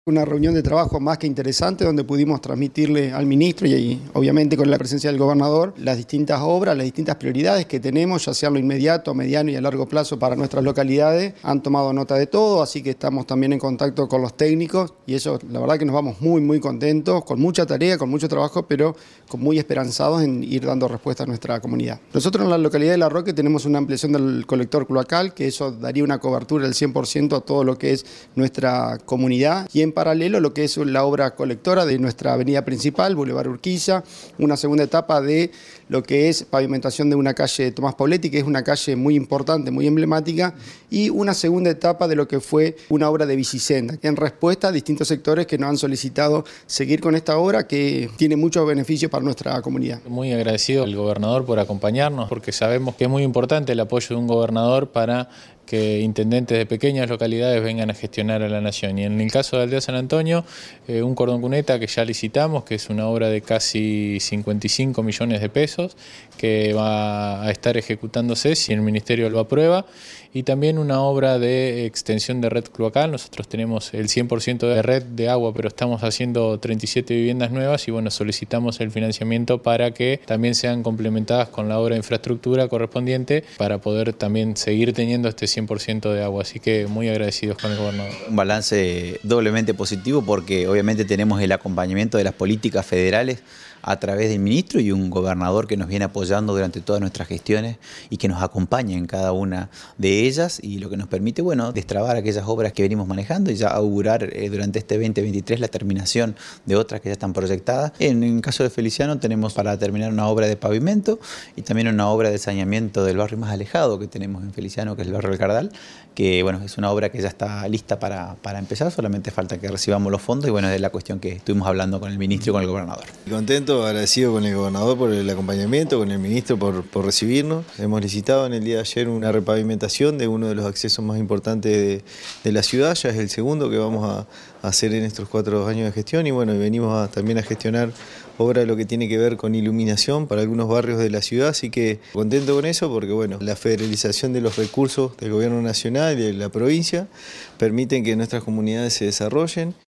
Una reunión de trabajo más que interesante donde pudimos transmitirle al ministro y obviamente con la presencia del gobernador las distintas obras, las distintas prioridades que tenemos, ya sea lo inmediato, mediano y a largo plazo para nuestras localidades. Han tomado nota de todo, así que estamos también en contacto con los técnicos y eso, la verdad que nos vamos muy contentos, con mucha tarea, con mucho trabajo, pero muy esperanzados en ir dando respuesta a nuestra comunidad. Nosotros en la localidad de La Roque tenemos una ampliación del colector cloacal, que eso daría una cobertura del 100% a todo lo que es nuestra comunidad, y en paralelo lo que es la obra colectora de nuestra avenida principal, Boulevard Urquiza, una segunda etapa de lo que es pavimentación de una calle Tomás Pauletti, que es una calle muy importante, muy emblemática, y una segunda etapa de lo que fue una obra de bicisenda, en respuesta a distintos sectores que nos han solicitado seguir con esta obra que tiene muchos beneficios para nuestra comunidad. Muy agradecido al gobernador por acompañarnos, porque sabemos que es muy importante el apoyo de un gobernador para que intendentes de pequeñas localidades vengan a gestionar a la nación. Y en el caso de Aldea San Antonio, un cordón cuneta que ya licitamos, que es una obra de casi 55 millones de pesos, que va a estar ejecutándose si el ministerio lo aprueba, y también una obra de extensión de red cloacal. Nosotros tenemos el 100% de red de agua, pero estamos haciendo 37 viviendas nuevas y bueno, solicitamos el financiamiento para que también sean complementadas con la obra de infraestructura correspondiente para poder también seguir teniendo este 100% de agua. Así que muy agradecidos con el gobernador. Un balance doblemente positivo porque obviamente tenemos el acompañamiento de las políticas federales a través del ministro y un gobernador que nos viene apoyando durante todas nuestras gestiones y que nos acompaña en cada una de ellas, y lo que nos permite, bueno, destrabar aquellas obras que venimos manejando y ya augurar durante este 2023 la terminación de otras que ya están proyectadas. En el caso de Feliciano tenemos para terminar una obra de pavimento y también una obra de saneamiento del barrio más alejado que tenemos en Feliciano, que es el barrio del Cardal, que bueno, es una obra que ya está lista para empezar, solamente falta que recibamos los fondos y bueno, es la cuestión que estuvimos hablando con el ministro y con el gobernador. Contento, agradecido con el gobernador por el acompañamiento, con el ministro por recibirnos. Hemos licitado en el día de ayer una repavimentación de uno de los accesos más importantes de la ciudad, ya es el segundo que vamos a hacer en estos 4 años de gestión, y bueno, venimos también a gestionar obra de lo que tiene que ver con iluminación para algunos barrios de la ciudad, así que contento con eso porque bueno, la federalización de los recursos del gobierno nacional y de la provincia permiten que nuestras comunidades se desarrollen